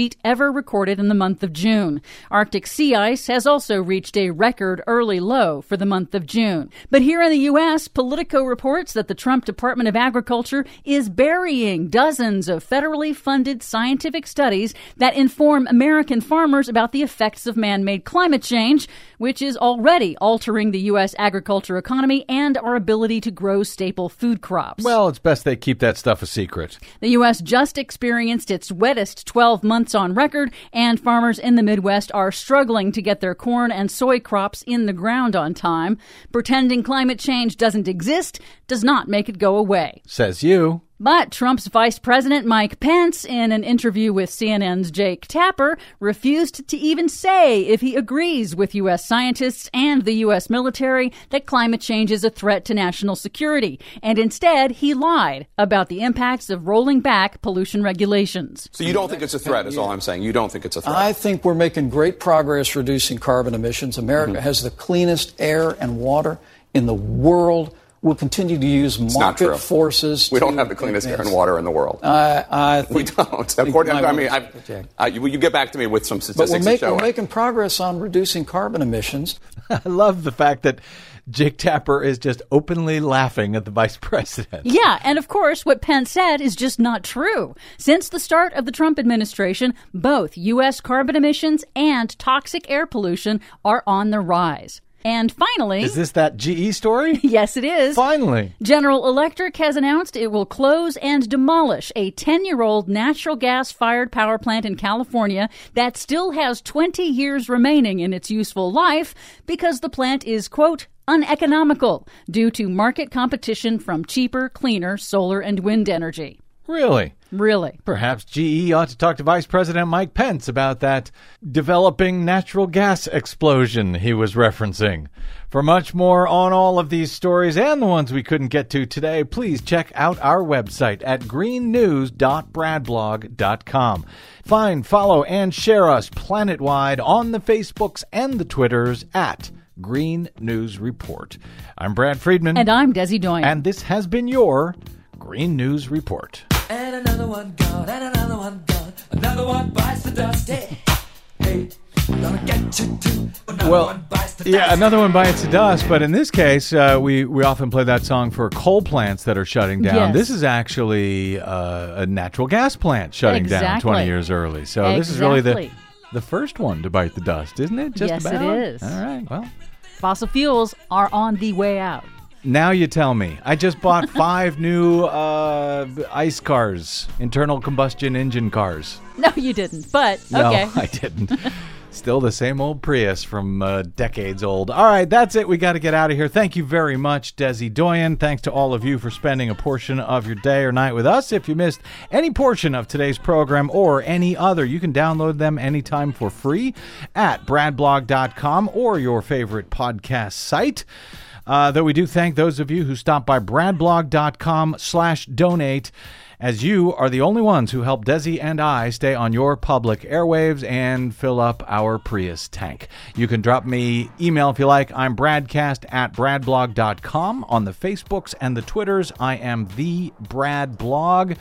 ever recorded in the month of June. Arctic sea ice has also reached a record early low for the month of June. But here in the U S, Politico reports that the Trump Department of Agriculture is burying dozens of federally funded scientific studies that inform American farmers about the effects of man-made climate change, which is already altering the U S agriculture economy and our ability to grow staple food crops. Well, it's best they keep that stuff a secret. The U S just experienced its wettest twelve months on record, and farmers in the Midwest are struggling to get their corn and soy crops in the ground on time. Pretending climate change doesn't exist does not make it go away. Says you. But Trump's Vice President Mike Pence, in an interview with C N N's Jake Tapper, refused to even say if he agrees with U S scientists and the U S military that climate change is a threat to national security. And instead, he lied about the impacts of rolling back pollution regulations. So you don't think it's a threat, is all I'm saying. You don't think it's a threat. I think we're making great progress reducing carbon emissions. America mm-hmm. has the cleanest air and water in the world. We'll continue to use it's market forces. We don't have the cleanest air and water in the world. Uh, I think we don't. According, I mean, I, uh, you, you get back to me with some statistics. But we're, make, to show we're it. making progress on reducing carbon emissions. I love the fact that Jake Tapper is just openly laughing at the vice president. Yeah, and of course, what Pence said is just not true. Since the start of the Trump administration, both U S carbon emissions and toxic air pollution are on the rise. And finally... Is this that G E story? Yes, it is. Finally. General Electric has announced it will close and demolish a ten-year-old natural gas-fired power plant in California that still has twenty years remaining in its useful life because the plant is, quote, uneconomical due to market competition from cheaper, cleaner solar and wind energy. Really? Really. Perhaps G E ought to talk to Vice President Mike Pence about that developing natural gas explosion he was referencing. For much more on all of these stories and the ones we couldn't get to today, please check out our website at green news dot brad blog dot com. Find, follow, and share us planet-wide on the Facebooks and the Twitters at Green News Report. I'm Brad Friedman. And I'm Desi Doyen. And this has been your Green News Report. And another one gone, and another one gone. Another one bites the dust. Hey, hey, gonna get you too. Another well, one bites the yeah, dust. another one bites the dust. But in this case, uh, we, we often play that song for coal plants that are shutting down. Yes. This is actually uh, a natural gas plant shutting exactly. down twenty years early. So exactly. this is really the, the first one to bite the dust, isn't it? Just yes, about? it is. All right, well. Fossil fuels are on the way out. Now you tell me. I just bought five new uh, ICE cars, internal combustion engine cars. No, you didn't, but okay. No, I didn't. Still the same old Prius from uh, decades old. All right, that's it. We got to get out of here. Thank you very much, Desi Doyen. Thanks to all of you for spending a portion of your day or night with us. If you missed any portion of today's program or any other, you can download them anytime for free at brad blog dot com or your favorite podcast site. Uh, though we do thank those of you who stop by brad blog dot com slash donate, as you are the only ones who help Desi and I stay on your public airwaves and fill up our Prius tank. You can drop me email if you like. I'm bradcast at brad blog dot com. On the Facebooks and the Twitters, I am the Brad Blog.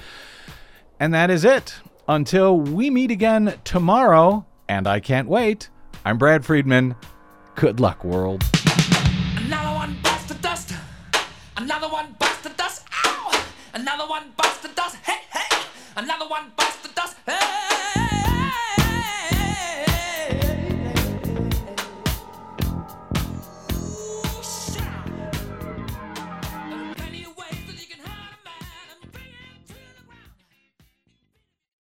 And that is it. Until we meet again tomorrow, and I can't wait, I'm Brad Friedman. Good luck, world. Another one bites the dust. Another one bites the dust. Ow! Another one bites the dust. Hey, hey! Another one bites the dust. Hey!